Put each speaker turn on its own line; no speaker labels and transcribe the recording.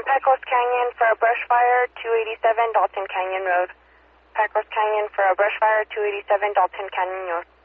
Pecos Canyon for a brush fire, 287 Dalton Canyon Road. Pecos Canyon for a brush fire, 287 Dalton Canyon Road.